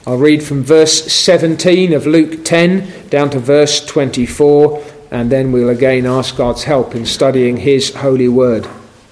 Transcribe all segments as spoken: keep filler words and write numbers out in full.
I'll read from verse seventeen of Luke ten down to verse twenty-four, and then we'll again ask God's help in studying his holy word.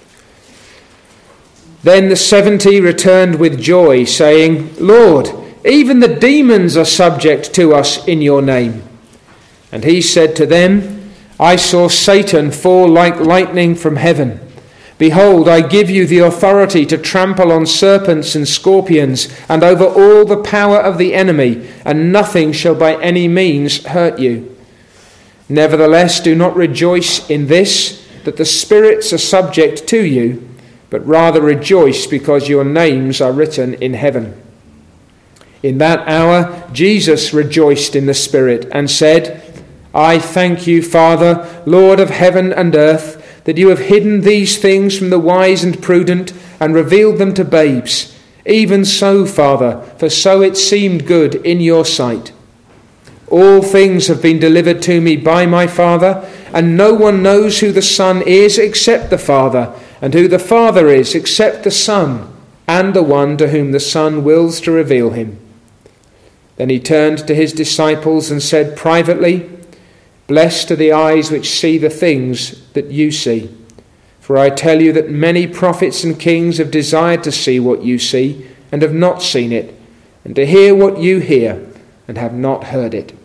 Then the seventy returned with joy, saying, Lord, even the demons are subject to us in your name. And he said to them, I saw Satan fall like lightning from heaven. Behold, I give you the authority to trample on serpents and scorpions and over all the power of the enemy, and nothing shall by any means hurt you. Nevertheless, do not rejoice in this, that the spirits are subject to you, but rather rejoice because your names are written in heaven. In that hour, Jesus rejoiced in the Spirit and said, I thank you, Father, Lord of heaven and earth, that you have hidden these things from the wise and prudent and revealed them to babes. Even so, Father, for so it seemed good in your sight. All things have been delivered to me by my Father, and no one knows who the Son is except the Father, and who the Father is except the Son, and the one to whom the Son wills to reveal him. Then he turned to his disciples and said privately, Blessed are the eyes which see the things that you see. For I tell you that many prophets and kings have desired to see what you see, and have not seen it, and to hear what you hear, and have not heard it.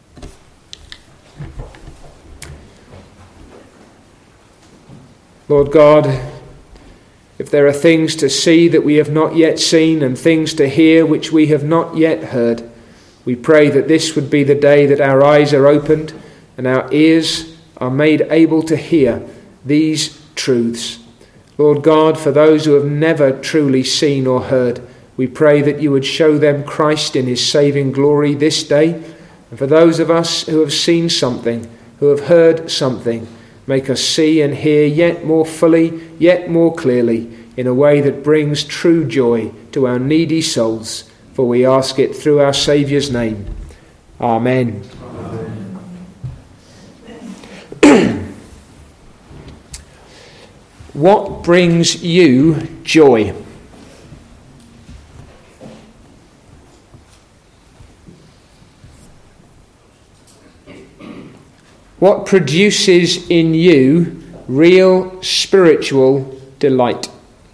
Lord God, if there are things to see that we have not yet seen, and things to hear which we have not yet heard, we pray that this would be the day that our eyes are opened, and our ears are made able to hear these truths. Lord God, for those who have never truly seen or heard, we pray that you would show them Christ in his saving glory this day. And for those of us who have seen something, who have heard something, make us see and hear yet more fully, yet more clearly, in a way that brings true joy to our needy souls. For we ask it through our Saviour's name. Amen. What brings you joy? What produces in you real spiritual delight?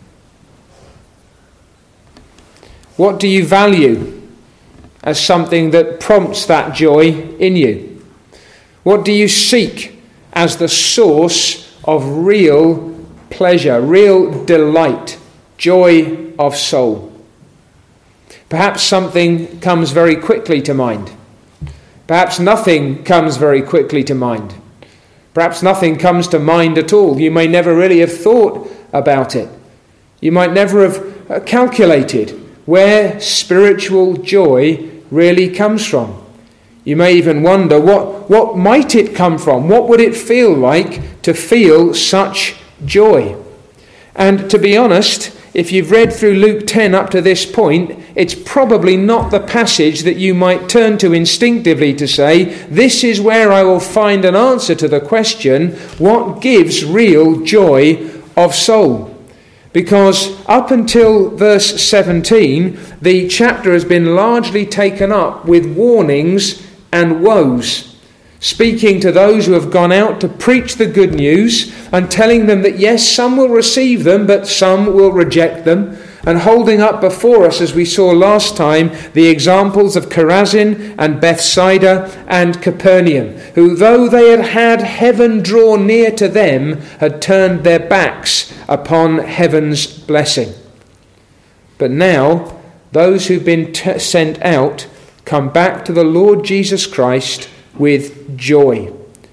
What do you value as something that prompts that joy in you? What do you seek as the source of real pleasure, real delight, joy of soul? Perhaps something comes very quickly to mind. Perhaps nothing comes very quickly to mind. Perhaps nothing comes to mind at all. You may never really have thought about it. You might never have calculated where spiritual joy really comes from. You may even wonder, what, what might it come from? What would it feel like to feel such joy? And to be honest, if you've read through Luke ten up to this point, it's probably not the passage that you might turn to instinctively to say, this is where I will find an answer to the question, what gives real joy of soul? Because up until verse seventeen, the chapter has been largely taken up with warnings and woes, speaking to those who have gone out to preach the good news and telling them that yes, some will receive them, but some will reject them, and holding up before us, as we saw last time, the examples of Chorazin and Bethsaida and Capernaum, who, though they had had heaven draw near to them, had turned their backs upon heaven's blessing. But now, those who've been t- sent out come back to the Lord Jesus Christ with joy.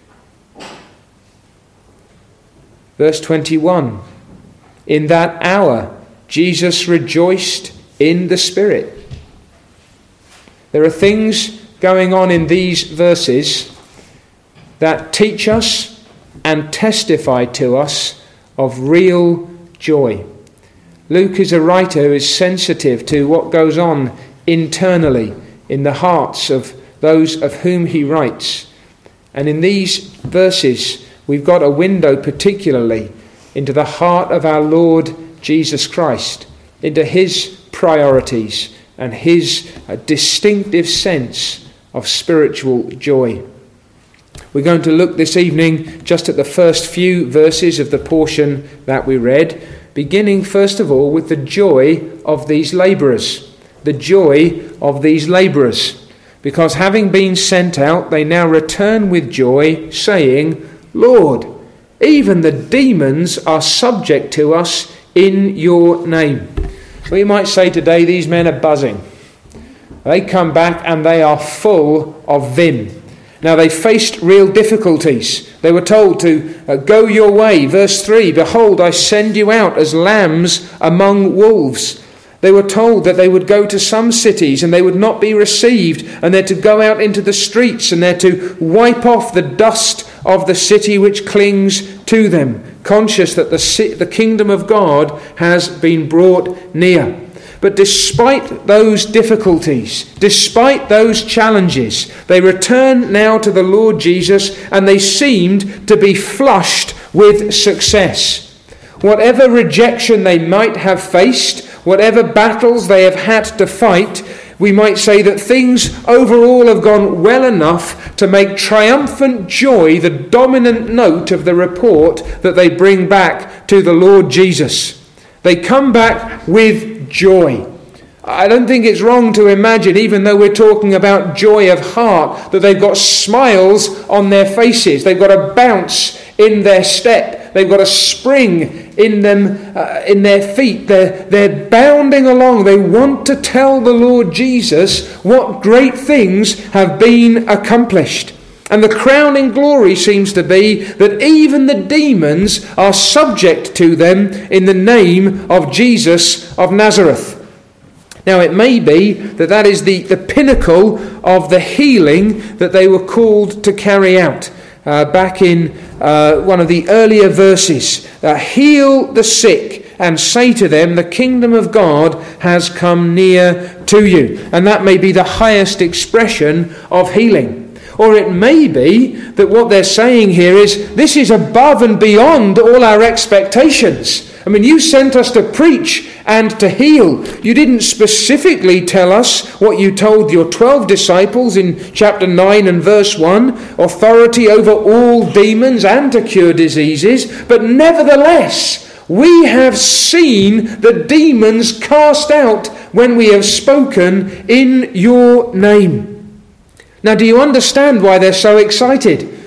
Verse twenty-one, in that hour Jesus rejoiced in the Spirit. There are things going on in these verses that teach us and testify to us of real joy. Luke is a writer who is sensitive to what goes on internally in the hearts of those of whom he writes. And in these verses, we've got a window particularly into the heart of our Lord Jesus Christ, into his priorities and his uh, distinctive sense of spiritual joy. We're going to look this evening just at the first few verses of the portion that we read, beginning first of all with the joy of these labourers. The joy of these labourers. Because having been sent out, they now return with joy, saying, Lord, even the demons are subject to us in your name. We might say today these men are buzzing. They come back and they are full of vim. Now they faced real difficulties. They were told to uh, go your way. Verse three, behold, I send you out as lambs among wolves. They were told that they would go to some cities and they would not be received, and they're to go out into the streets and they're to wipe off the dust of the city which clings to them, conscious that the, the kingdom of God has been brought near. But despite those difficulties, despite those challenges, they return now to the Lord Jesus, and they seemed to be flushed with success. Whatever rejection they might have faced, whatever battles they have had to fight, we might say that things overall have gone well enough to make triumphant joy the dominant note of the report that they bring back to the Lord Jesus. They come back with joy. I don't think it's wrong to imagine, even though we're talking about joy of heart, that they've got smiles on their faces. They've got a bounce in their step. They've got a spring in them, uh, in their feet. They're, they're bounding along. They want to tell the Lord Jesus what great things have been accomplished. And the crowning glory seems to be that even the demons are subject to them in the name of Jesus of Nazareth. Now it may be that that is the, the pinnacle of the healing that they were called to carry out. Uh, back in uh, one of the earlier verses, uh, heal the sick and say to them, the kingdom of God has come near to you. And that may be the highest expression of healing. Or it may be that what they're saying here is, this is above and beyond all our expectations. I mean, you sent us to preach and to heal. You didn't specifically tell us what you told your twelve disciples in chapter nine and verse one, authority over all demons and to cure diseases. But nevertheless, we have seen the demons cast out when we have spoken in your name. Now, do you understand why they're so excited?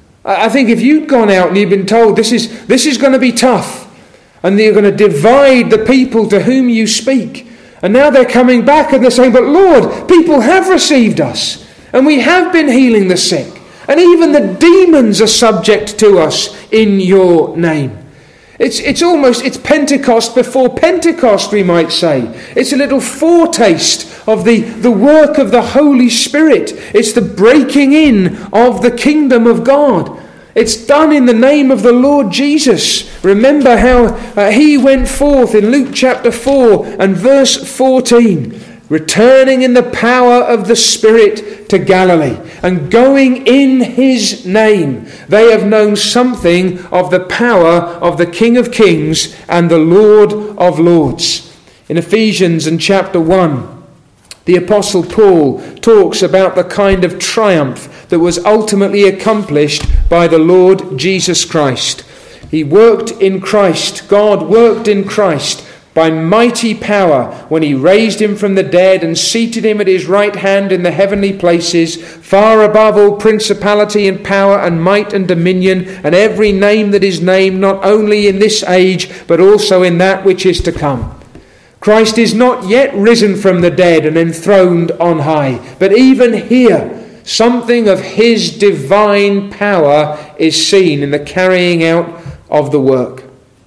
I think if you'd gone out and you'd been told this is this is going to be tough, and you're going to divide the people to whom you speak, and now they're coming back and they're saying, but Lord, people have received us, and we have been healing the sick, and even the demons are subject to us in your name. It's it's almost, it's Pentecost before Pentecost, we might say. It's a little foretaste of the, the work of the Holy Spirit. It's the breaking in of the kingdom of God. It's done in the name of the Lord Jesus. Remember how uh, he went forth in Luke chapter four and verse fourteen, returning in the power of the Spirit to Galilee, and going in his name. They have known something of the power of the King of Kings and the Lord of Lords. In Ephesians and chapter one, the Apostle Paul talks about the kind of triumph that was ultimately accomplished by the Lord Jesus Christ. He worked in Christ, God worked in Christ by mighty power when he raised him from the dead and seated him at his right hand in the heavenly places, far above all principality and power and might and dominion and every name that is named, not only in this age but also in that which is to come. Christ is not yet risen from the dead and enthroned on high, but even here something of his divine power is seen in the carrying out of the work.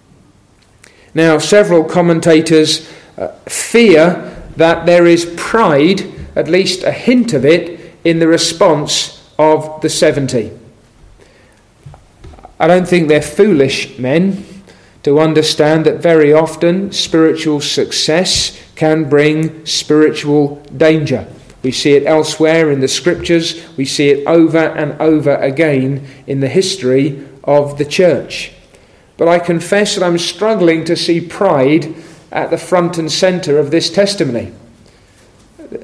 Now, several commentators uh, fear that there is pride, at least a hint of it, in the response of the seventy. I don't think they're foolish men to understand that very often spiritual success can bring spiritual danger. We see it elsewhere in the scriptures. We see it over and over again in the history of the church. But I confess that I'm struggling to see pride at the front and centre of this testimony.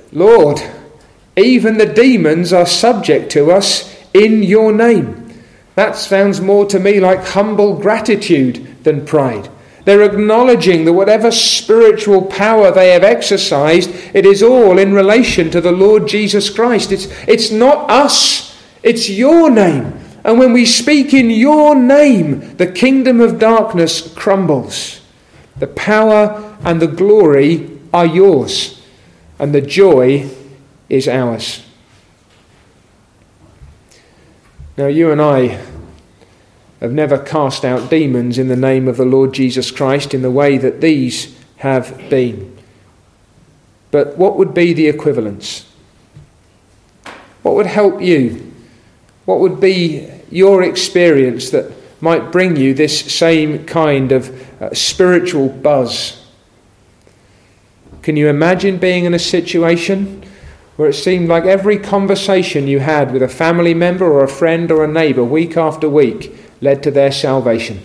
Lord, even the demons are subject to us in your name. That sounds more to me like humble gratitude than pride. They're acknowledging that whatever spiritual power they have exercised, it is all in relation to the Lord Jesus Christ. It's, it's not us, it's your name. And when we speak in your name, the kingdom of darkness crumbles. The power and the glory are yours, and the joy is ours. Now, you and I have never cast out demons in the name of the Lord Jesus Christ in the way that these have been. But what would be the equivalence? What would help you? What would be your experience that might bring you this same kind of uh, spiritual buzz? Can you imagine being in a situation where it seemed like every conversation you had with a family member or a friend or a neighbour week after week led to their salvation?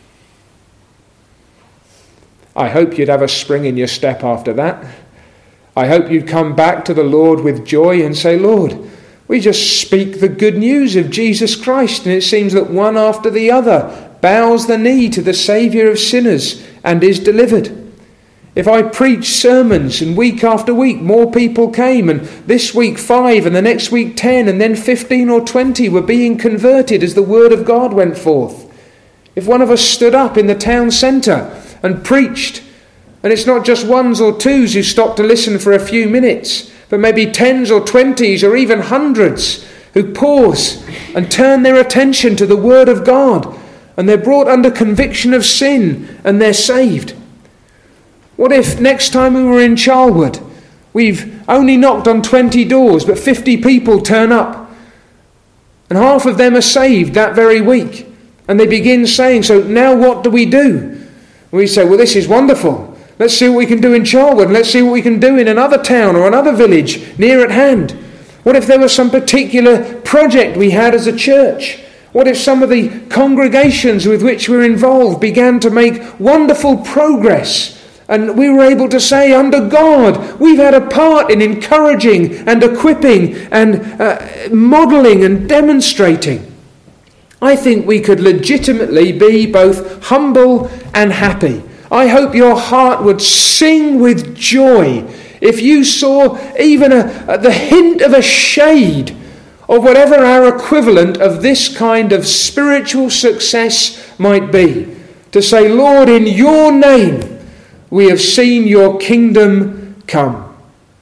I hope you'd have a spring in your step after that. I hope you'd come back to the Lord with joy and say, Lord, we just speak the good news of Jesus Christ, and it seems that one after the other bows the knee to the Saviour of sinners and is delivered. If I preach sermons and week after week more people came, and this week five and the next week ten and then fifteen or twenty were being converted as the word of God went forth. If one of us stood up in the town centre and preached, and it's not just ones or twos who stop to listen for a few minutes, but maybe tens or twenties or even hundreds who pause and turn their attention to the word of God, and they're brought under conviction of sin and they're saved. What if next time we were in Charlwood, we've only knocked on twenty doors, but fifty people turn up, and half of them are saved that very week, and they begin saying, so now what do we do? We say, well, this is wonderful. Let's see what we can do in Charlwood. Let's see what we can do in another town or another village near at hand. What if there was some particular project we had as a church? What if some of the congregations with which we're involved began to make wonderful progress? And we were able to say, under God, we've had a part in encouraging and equipping and uh, modelling and demonstrating. I think we could legitimately be both humble and happy. I hope your heart would sing with joy if you saw even a, a, the hint of a shade of whatever our equivalent of this kind of spiritual success might be. To say, Lord, in your name, we have seen your kingdom come.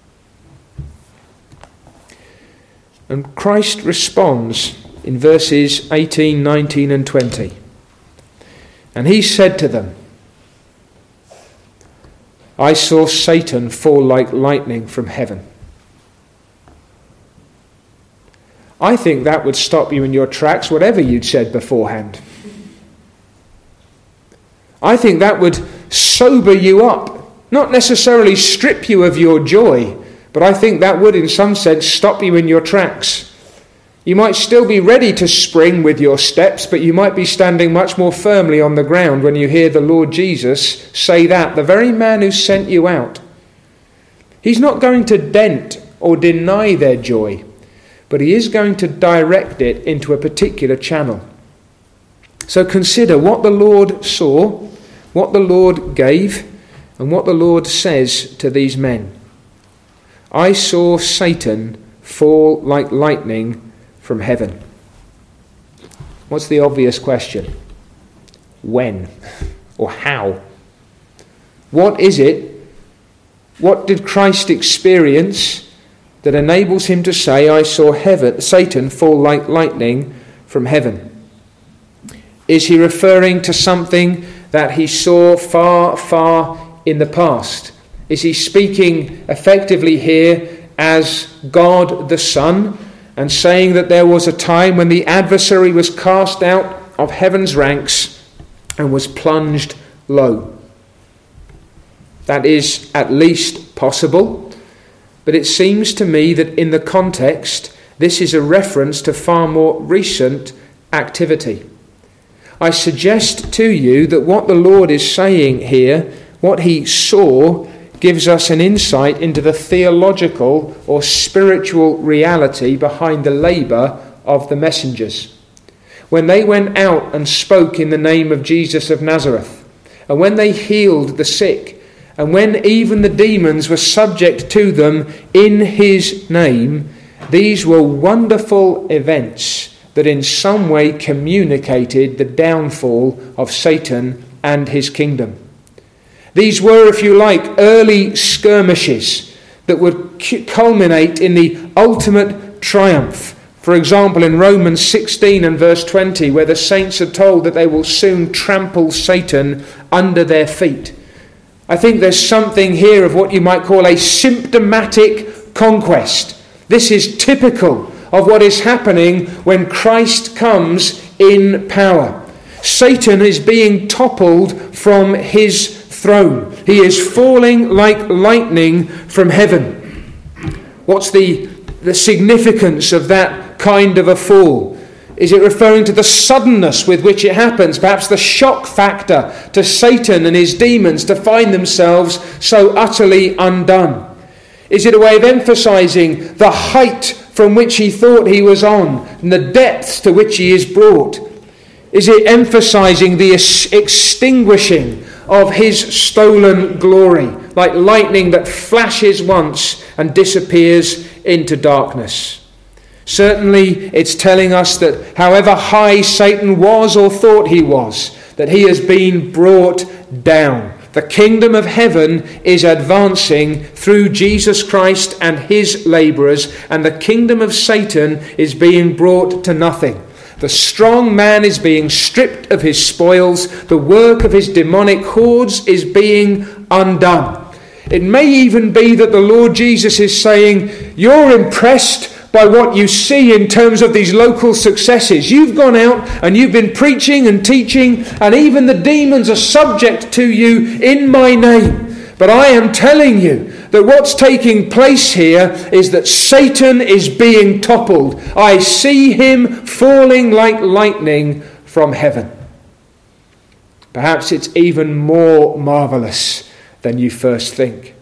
And Christ responds in verses eighteen, nineteen and twenty. And he said to them, I saw Satan fall like lightning from heaven. I think that would stop you in your tracks, whatever you'd said beforehand. I think that would sober you up, not necessarily strip you of your joy, but I think that would in some sense stop you in your tracks. You might still be ready to spring with your steps, but you might be standing much more firmly on the ground when you hear the Lord Jesus say that, the very man who sent you out. He's not going to dent or deny their joy, but he is going to direct it into a particular channel. So consider what the Lord saw, what the Lord gave, and what the Lord says to these men. I saw Satan fall like lightning from heaven. What's the obvious question? When? Or how? What is it? What did Christ experience that enables him to say, I saw heaven, Satan fall like lightning from heaven? Is he referring to something that he saw far, far in the past? Is he speaking effectively here as God the Son, and saying that there was a time when the adversary was cast out of heaven's ranks and was plunged low? That is at least possible, but it seems to me that in the context, this is a reference to far more recent activity. I suggest to you that what the Lord is saying here, what he saw, gives us an insight into the theological or spiritual reality behind the labour of the messengers. When they went out and spoke in the name of Jesus of Nazareth, and when they healed the sick, and when even the demons were subject to them in his name, these were wonderful events that in some way communicated the downfall of Satan and his kingdom. These were, if you like, early skirmishes that would culminate in the ultimate triumph. For example, in Romans sixteen and verse twenty, where the saints are told that they will soon trample Satan under their feet. I think there's something here of what you might call a symptomatic conquest. This is typical of what is happening when Christ comes in power. Satan is being toppled from his throne. He is falling like lightning from heaven. What's the, the significance of that kind of a fall? Is it referring to the suddenness with which it happens? Perhaps the shock factor to Satan and his demons to find themselves so utterly undone? Is it a way of emphasizing the height from which he thought he was on and the depths to which he is brought? Is it emphasizing the extinguishing of his stolen glory, like lightning that flashes once and disappears into darkness? Certainly, it's telling us that however high Satan was or thought he was, that he has been brought down. The kingdom of heaven is advancing through Jesus Christ and his labourers, and the kingdom of Satan is being brought to nothing. The strong man is being stripped of his spoils. The work of his demonic hordes is being undone. It may even be that the Lord Jesus is saying, you're impressed by what you see in terms of these local successes. You've gone out and you've been preaching and teaching, and even the demons are subject to you in my name. But I am telling you that what's taking place here is that Satan is being toppled. I see him falling like lightning from heaven. Perhaps it's even more marvellous than you first think.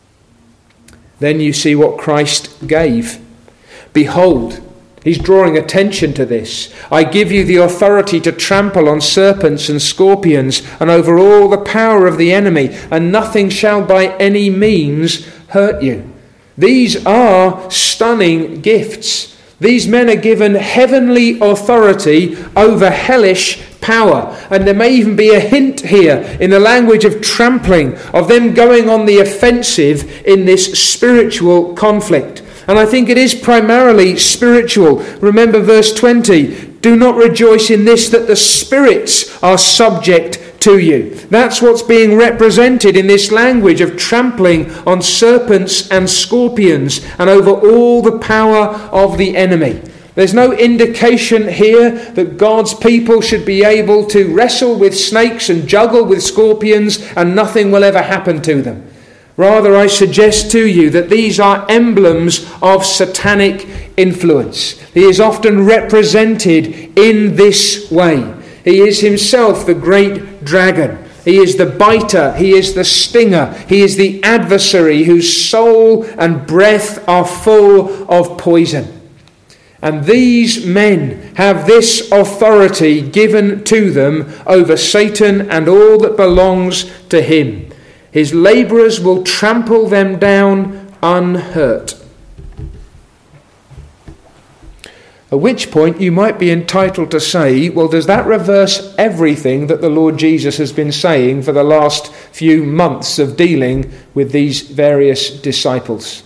Then you see what Christ gave. Behold, he's drawing attention to this. I give you the authority to trample on serpents and scorpions and over all the power of the enemy, and nothing shall by any means hurt you. These are stunning gifts. These men are given heavenly authority over hellish power. And there may even be a hint here in the language of trampling, of them going on the offensive in this spiritual conflict. And I think it is primarily spiritual. Remember verse twenty. Do not rejoice in this, that the spirits are subject to you. That's what's being represented in this language of trampling on serpents and scorpions and over all the power of the enemy. There's no indication here that God's people should be able to wrestle with snakes and juggle with scorpions and nothing will ever happen to them. Rather, I suggest to you that these are emblems of satanic influence. He is often represented in this way. He is himself the great dragon. He is the biter. He is the stinger. He is the adversary whose soul and breath are full of poison. And these men have this authority given to them over Satan and all that belongs to him. His labourers will trample them down unhurt. At which point you might be entitled to say, well, does that reverse everything that the Lord Jesus has been saying for the last few months of dealing with these various disciples?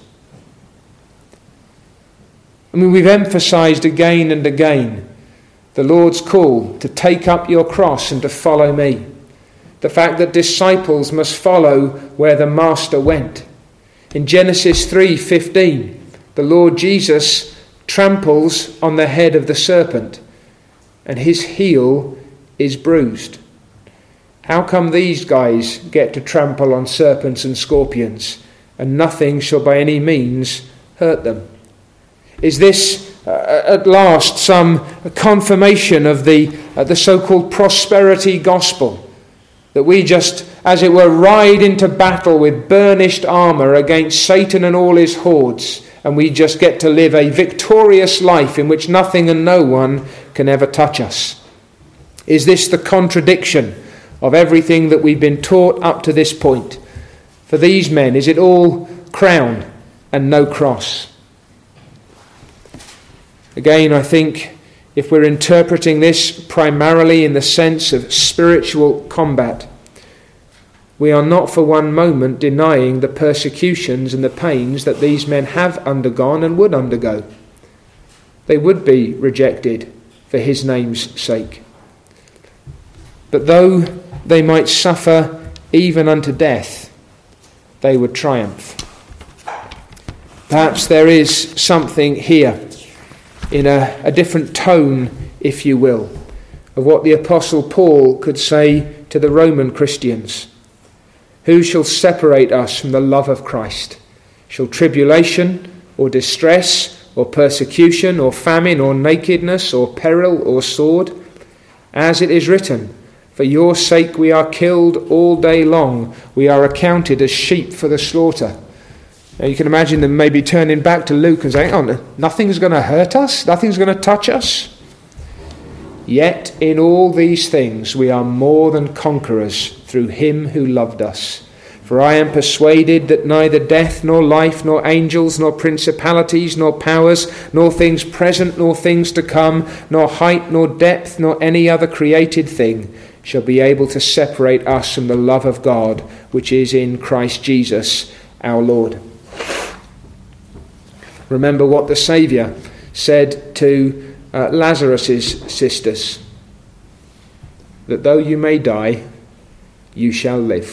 I mean, we've emphasised again and again the Lord's call to take up your cross and to follow me. The fact that disciples must follow where the Master went. In Genesis three fifteen, the Lord Jesus tramples on the head of the serpent, and his heel is bruised. How come these guys get to trample on serpents and scorpions, and nothing shall by any means hurt them? Is this uh, at last some confirmation of the, uh, the so-called prosperity gospel? That we just, as it were, ride into battle with burnished armour against Satan and all his hordes, and we just get to live a victorious life in which nothing and no one can ever touch us? Is this the contradiction of everything that we've been taught up to this point? For these men, is it all crown and no cross? Again, I think if we're interpreting this primarily in the sense of spiritual combat, we are not for one moment denying the persecutions and the pains that these men have undergone and would undergo. They would be rejected for his name's sake. But though they might suffer even unto death, they would triumph. Perhaps there is something here in a, a different tone, if you will, of what the Apostle Paul could say to the Roman Christians. Who shall separate us from the love of Christ? Shall tribulation or distress or persecution or famine or nakedness or peril or sword? As it is written, for your sake we are killed all day long. We are accounted as sheep for the slaughter. Now you can imagine them maybe turning back to Luke and saying, oh, nothing's going to hurt us? Nothing's going to touch us? Yet in all these things we are more than conquerors through him who loved us. For I am persuaded that neither death nor life nor angels nor principalities nor powers nor things present nor things to come nor height nor depth nor any other created thing shall be able to separate us from the love of God which is in Christ Jesus our Lord. Remember what the Saviour said to uh, Lazarus' sisters, that though you may die, you shall live.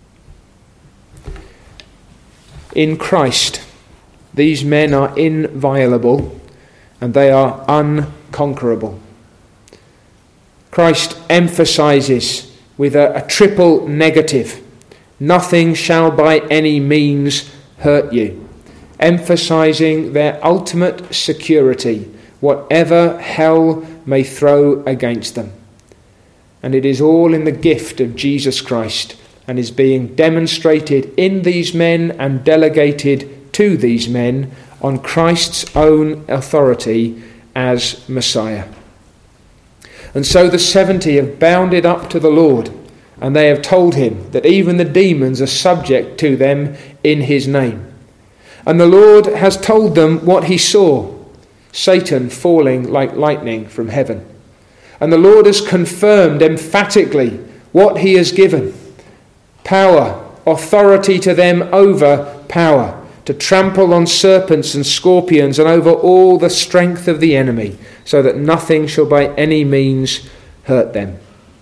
In Christ, these men are inviolable and they are unconquerable. Christ emphasizes with a, a triple negative, nothing shall by any means hurt you, emphasizing their ultimate security, whatever hell may throw against them. And it is all in the gift of Jesus Christ and is being demonstrated in these men and delegated to these men on Christ's own authority as Messiah. And so the seventy have bounded up to the Lord, and they have told him that even the demons are subject to them in his name. And the Lord has told them what he saw, Satan falling like lightning from heaven. And the Lord has confirmed emphatically what he has given. Power, authority to them over power, to trample on serpents and scorpions and over all the strength of the enemy, so that nothing shall by any means hurt them.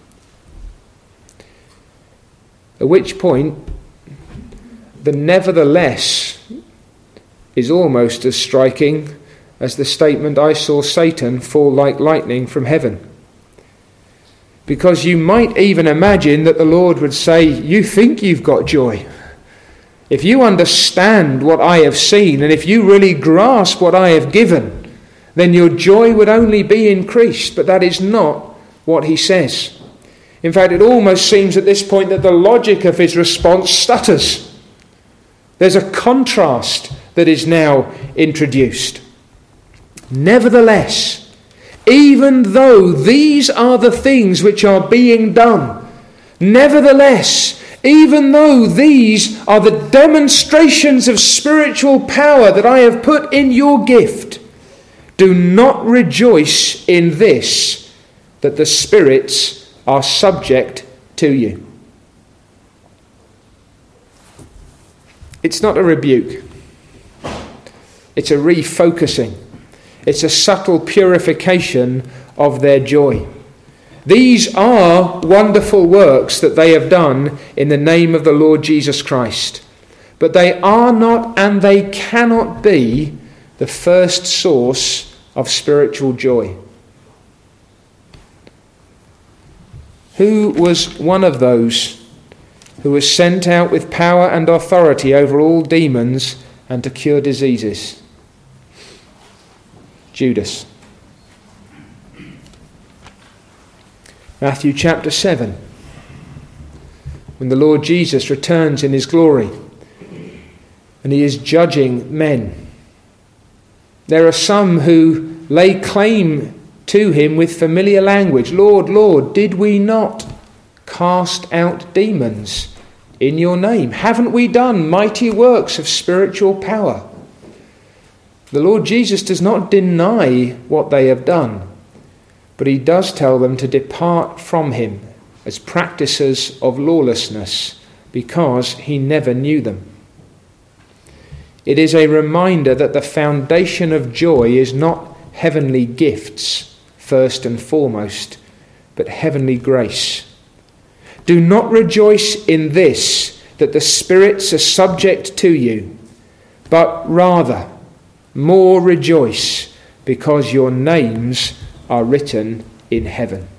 At which point, the nevertheless is almost as striking as the statement, I saw Satan fall like lightning from heaven. Because you might even imagine that the Lord would say, you think you've got joy. If you understand what I have seen, and if you really grasp what I have given, then your joy would only be increased. But that is not what he says. In fact, it almost seems at this point that the logic of his response stutters. There's a contrast that is now introduced. Nevertheless, even though these are the things which are being done, nevertheless, even though these are the demonstrations of spiritual power that I have put in your gift, do not rejoice in this, that the spirits are subject to you. It's not a rebuke. It's a refocusing. It's a subtle purification of their joy. These are wonderful works that they have done in the name of the Lord Jesus Christ. But they are not and they cannot be the first source of spiritual joy. Who was one of those who was sent out with power and authority over all demons and to cure diseases? Judas. Matthew chapter seven. when the Lord Jesus returns in his glory and he is judging men. There are some who lay claim to him with familiar language. Lord, Lord, did we not cast out demons in your name? Haven't we done mighty works of spiritual power? The Lord Jesus does not deny what they have done, but he does tell them to depart from him as practices of lawlessness, because he never knew them. It is a reminder that the foundation of joy is not heavenly gifts, first and foremost, but heavenly grace. Do not rejoice in this, that the spirits are subject to you, but rather more rejoice, because your names are written in heaven.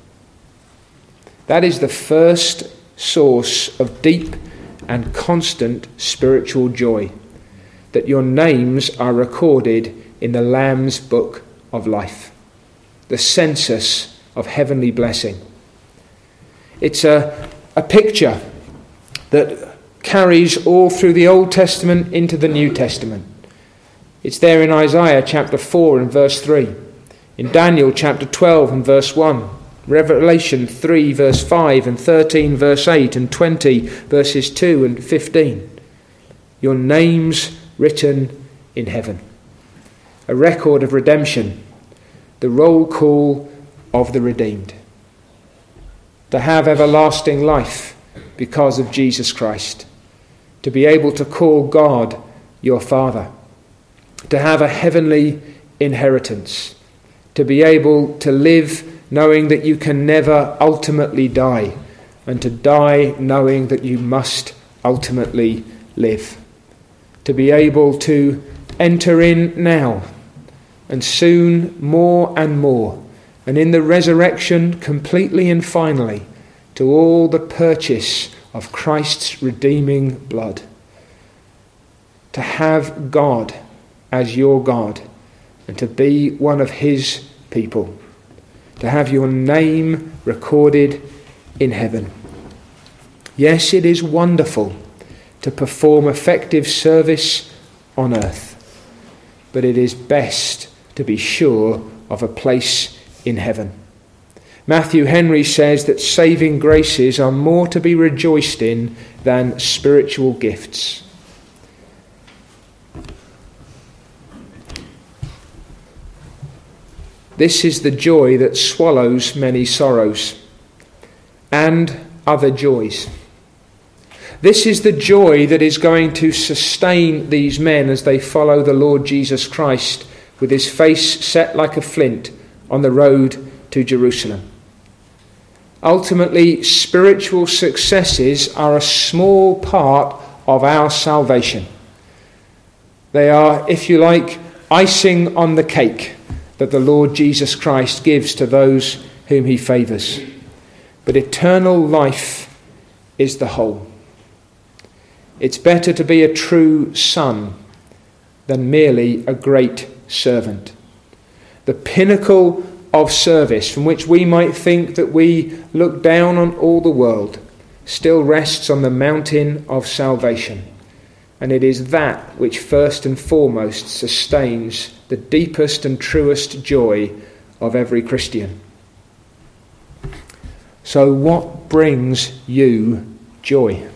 That is the first source of deep and constant spiritual joy, that your names are recorded in the Lamb's book of life, the census of heavenly blessing. It's a, a picture that carries all through the Old Testament into the New Testament. It's there in Isaiah chapter four and verse three, in Daniel chapter twelve and verse one, Revelation three verse five and thirteen verse eight and twenty verses two and fifteen. Your name's written in heaven. A record of redemption, the roll call of the redeemed. To have everlasting life because of Jesus Christ. To be able to call God your Father. To have a heavenly inheritance. To be able to live knowing that you can never ultimately die, and to die knowing that you must ultimately live. To be able to enter in now, and soon more and more, and in the resurrection completely and finally, to all the purchase of Christ's redeeming blood. To have God as your God, and to be one of his people. To have your name recorded in heaven. Yes, it is wonderful to perform effective service on earth, but it is best to be sure of a place in heaven. Matthew Henry says that saving graces are more to be rejoiced in than spiritual gifts. This is the joy that swallows many sorrows and other joys. This is the joy that is going to sustain these men as they follow the Lord Jesus Christ with his face set like a flint on the road to Jerusalem. Ultimately, spiritual successes are a small part of our salvation. They are, if you like, icing on the cake that the Lord Jesus Christ gives to those whom he favours. But eternal life is the whole. It's better to be a true son than merely a great servant. The pinnacle of service, from which we might think that we look down on all the world, still rests on the mountain of salvation. And it is that which first and foremost sustains the deepest and truest joy of every Christian. So what brings you joy?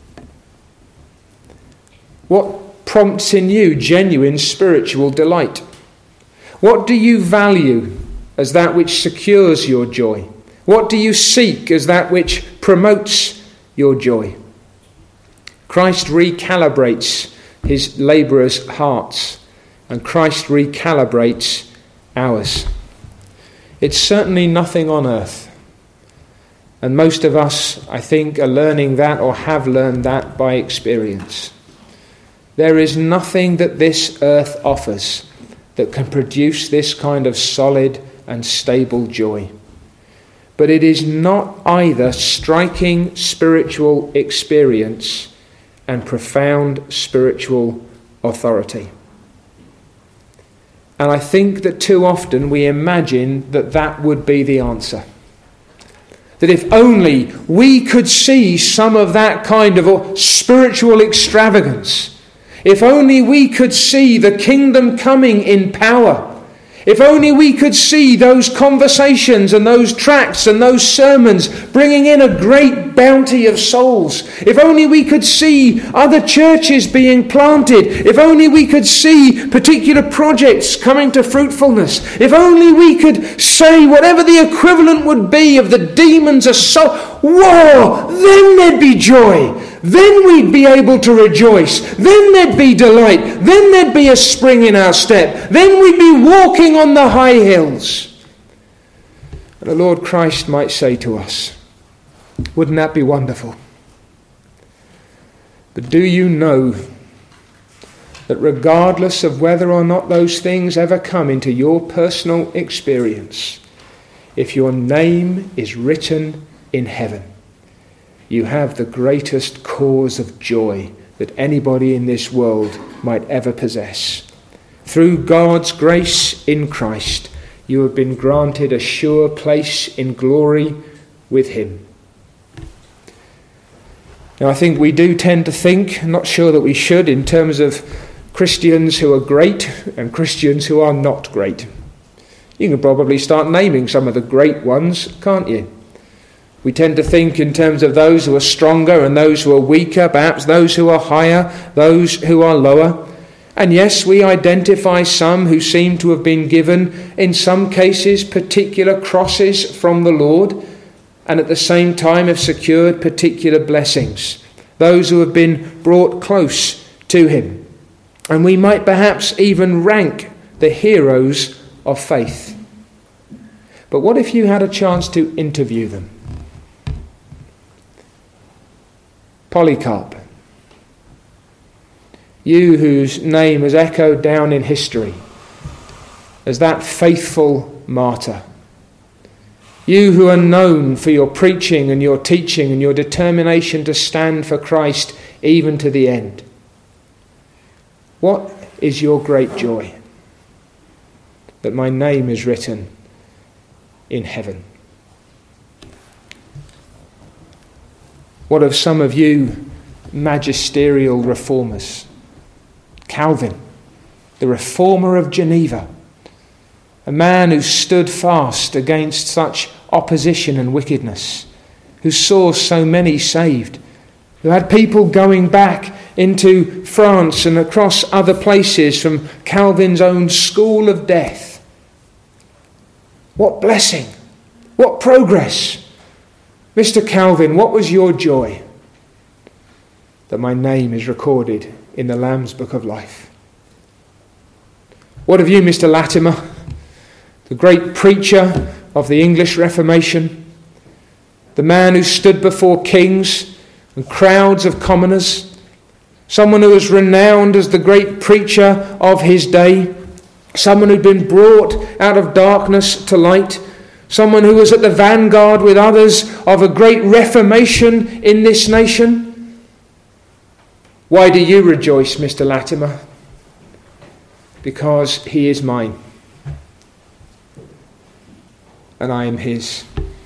What prompts in you genuine spiritual delight? What do you value as that which secures your joy? What do you seek as that which promotes your joy? Christ recalibrates his labourers' hearts, and Christ recalibrates ours. It's certainly nothing on earth. And most of us, I think, are learning that or have learned that by experience. There is nothing that this earth offers that can produce this kind of solid and stable joy. But it is not either striking spiritual experience and profound spiritual authority. And I think that too often we imagine that that would be the answer. that if only we could see some of that kind of spiritual extravagance, if only we could see the kingdom coming in power, if only we could see those conversations and those tracts and those sermons bringing in a great bounty of souls, if only we could see other churches being planted, if only we could see particular projects coming to fruitfulness, if only we could say whatever the equivalent would be of the demons' assault, whoa, then there'd be joy. Then we'd be able to rejoice. Then there'd be delight. Then there'd be a spring in our step. Then we'd be walking on the high hills. And the Lord Christ might say to us, wouldn't that be wonderful? But do you know that regardless of whether or not those things ever come into your personal experience, if your name is written in heaven, you have the greatest cause of joy that anybody in this world might ever possess. Through God's grace in Christ, you have been granted a sure place in glory with him. Now, I think we do tend to think, I'm not sure that we should, in terms of Christians who are great and Christians who are not great. You can probably start naming some of the great ones, can't you? We tend to think in terms of those who are stronger and those who are weaker, perhaps those who are higher, those who are lower. And yes, we identify some who seem to have been given, in some cases, particular crosses from the Lord, and at the same time have secured particular blessings. Those who have been brought close to him. And we might perhaps even rank the heroes of faith. But what if you had a chance to interview them? Polycarp, you whose name has echoed down in history as that faithful martyr, you who are known for your preaching and your teaching and your determination to stand for Christ even to the end, what is your great joy? That my name is written in heaven. What of some of you magisterial reformers? Calvin, the reformer of Geneva, a man who stood fast against such opposition and wickedness, who saw so many saved, who had people going back into France and across other places from Calvin's own school of death. What blessing! What progress! Mister Calvin, what was your joy? That my name is recorded in the Lamb's Book of Life. What of you, Mister Latimer, the great preacher of the English Reformation, the man who stood before kings and crowds of commoners, someone who was renowned as the great preacher of his day, someone who'd been brought out of darkness to light, someone who was at the vanguard with others of a great reformation in this nation? Why do you rejoice, Mister Latimer? Because he is mine, and I am his.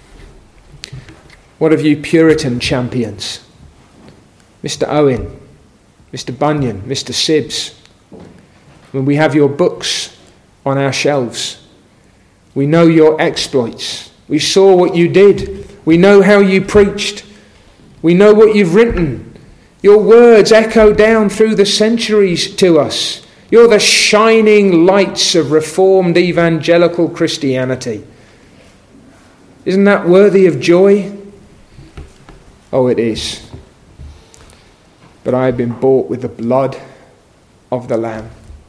What of you Puritan champions? Mister Owen, Mister Bunyan, Mister Sibbs. When we have your books on our shelves, we know your exploits. We saw what you did. We know how you preached. We know what you've written. Your words echo down through the centuries to us. You're the shining lights of reformed evangelical Christianity. Isn't that worthy of joy? Oh, it is. But I have been bought with the blood of the Lamb.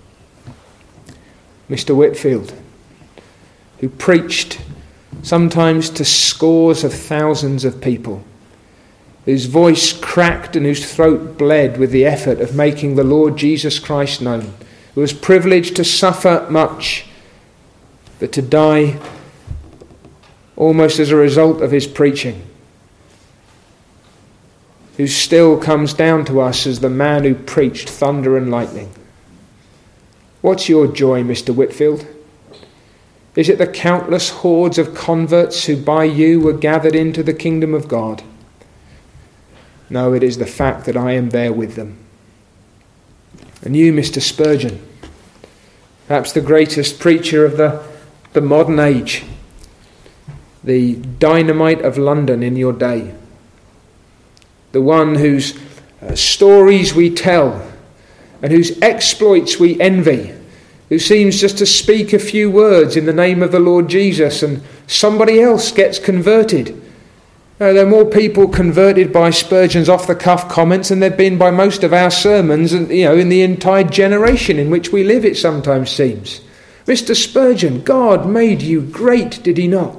Mister Whitfield, who preached sometimes to scores of thousands of people, whose voice cracked and whose throat bled with the effort of making the Lord Jesus Christ known, who was privileged to suffer much, but to die almost as a result of his preaching, who still comes down to us as the man who preached thunder and lightning. What's your joy, Mister Whitfield? Is it the countless hordes of converts who by you were gathered into the kingdom of God? No, it is the fact that I am there with them. And you, Mister Spurgeon, perhaps the greatest preacher of the, the modern age, the dynamite of London in your day, the one whose uh, stories we tell and whose exploits we envy, who seems just to speak a few words in the name of the Lord Jesus and somebody else gets converted. Uh, there are more people converted by Spurgeon's off-the-cuff comments than there have been by most of our sermons, and you know, in the entire generation in which we live, it sometimes seems. Mister Spurgeon, God made you great, did he not?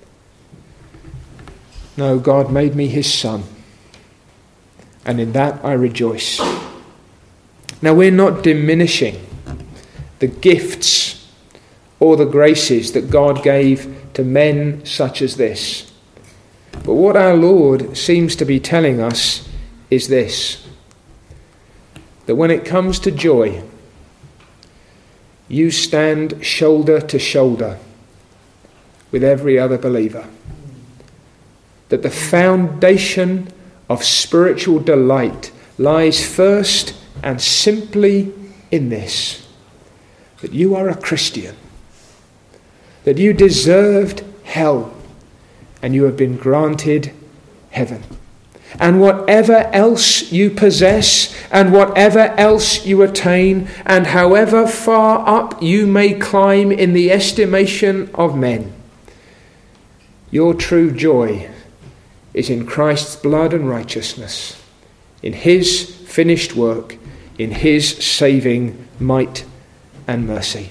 No, God made me his son, and in that I rejoice. Now, we're not diminishing the gifts or the graces that God gave to men such as this. But what our Lord seems to be telling us is this: that when it comes to joy, you stand shoulder to shoulder with every other believer. That the foundation of spiritual delight lies first and simply in this: that you are a Christian, that you deserved hell, and you have been granted heaven. And whatever else you possess, and whatever else you attain, and however far up you may climb in the estimation of men, your true joy is in Christ's blood and righteousness, in his finished work, in his saving might and mercy.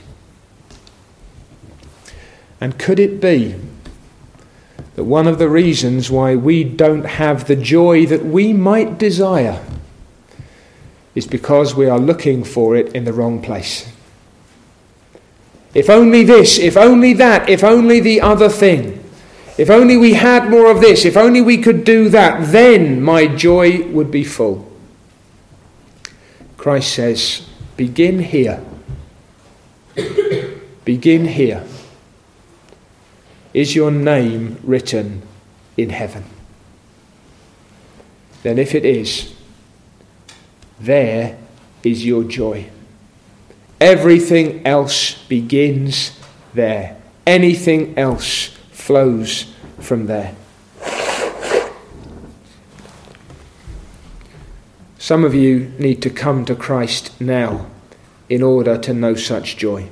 And could it be that one of the reasons why we don't have the joy that we might desire is because we are looking for it in the wrong place? If only this, if only that, if only the other thing, if only we had more of this, if only we could do that, then my joy would be full. Christ says, begin here. Begin here. Is your name written in heaven? Then if it is, there is your joy. Everything else begins there. Anything else flows from there. Some of you need to come to Christ now in order to know such joy.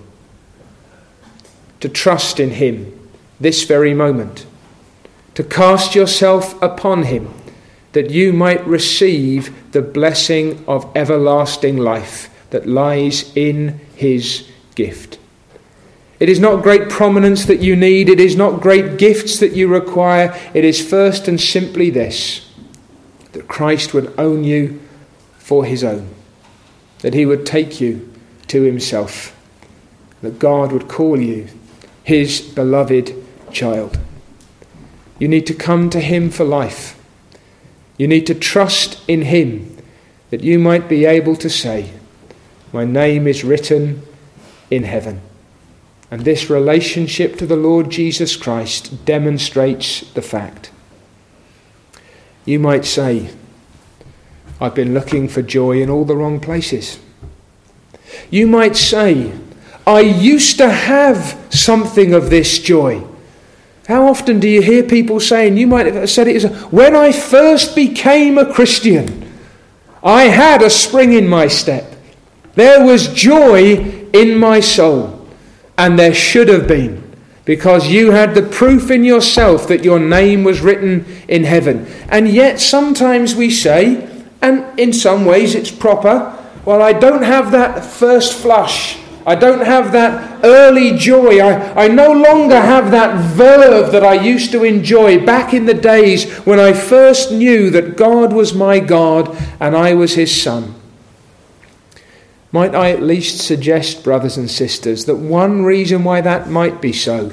To trust in him this very moment, to cast yourself upon him, that you might receive the blessing of everlasting life that lies in his gift. It is not great prominence that you need, it is not great gifts that you require, it is first and simply this: that Christ would own you for his own, that he would take you to himself, that God would call you his beloved child. You need to come to him for life. You need to trust in him, that you might be able to say, my name is written in heaven. And this relationship to the Lord Jesus Christ demonstrates the fact. You might say, I've been looking for joy in all the wrong places. You might say, I used to have something of this joy. How often do you hear people saying, you might have said it as, when I first became a Christian, I had a spring in my step. There was joy in my soul. And there should have been, because you had the proof in yourself that your name was written in heaven. And yet sometimes we say, and in some ways it's proper, well, I don't have that first flush. I don't have that early joy. I, I no longer have that verve that I used to enjoy back in the days when I first knew that God was my God and I was his son. Might I at least suggest, brothers and sisters, that one reason why that might be so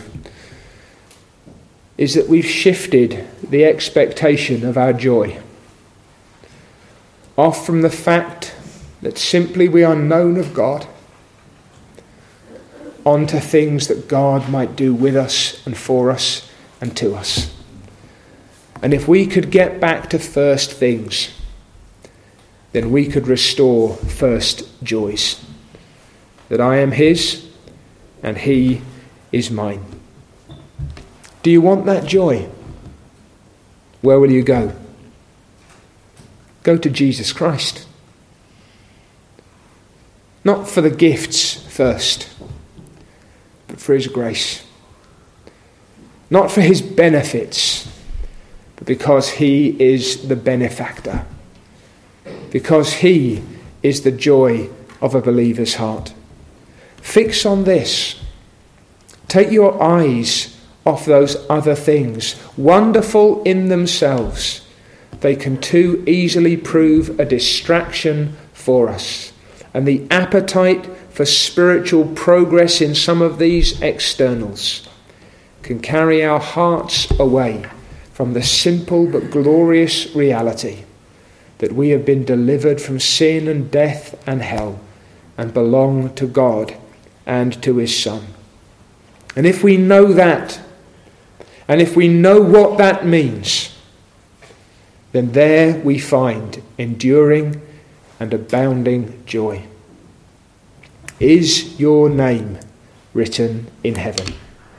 is that we've shifted the expectation of our joy off from the fact that simply we are known of God, on to things that God might do with us and for us and to us. And if we could get back to first things, then we could restore first joys. That I am his and he is mine. Do you want that joy? Where will you go? Go to Jesus Christ. Not for the gifts first, but for his grace. Not for his benefits, but because he is the benefactor. Because he is the joy of a believer's heart. Fix on this. Take your eyes off those other things, wonderful in themselves. They can too easily prove a distraction for us. And the appetite for spiritual progress in some of these externals can carry our hearts away from the simple but glorious reality that we have been delivered from sin and death and hell and belong to God and to his Son. And if we know that, and if we know what that means, then there we find enduring and abounding joy. Is your name written in heaven?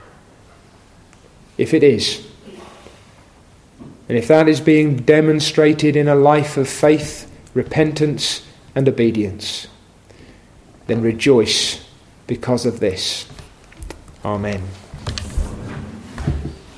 If it is, and if that is being demonstrated in a life of faith, repentance, and obedience, then rejoice because of this. Amen.